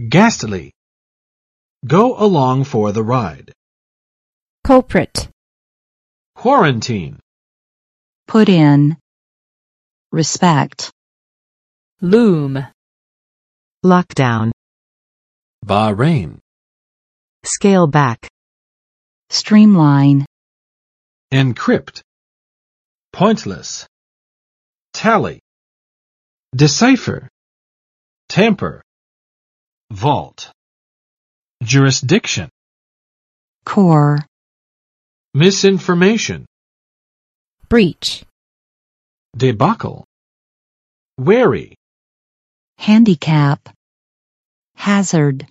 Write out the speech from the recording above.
Ghastly. Go along for the ride. Culprit. Quarantine. Put in. Respect. Loom. Lockdown. Bahrain. Scale back. Streamline. Encrypt. Pointless. Tally. Decipher. Tamper. Vault. Jurisdiction. Core. Misinformation. Breach. Debacle. Wary. Handicap. Hazard.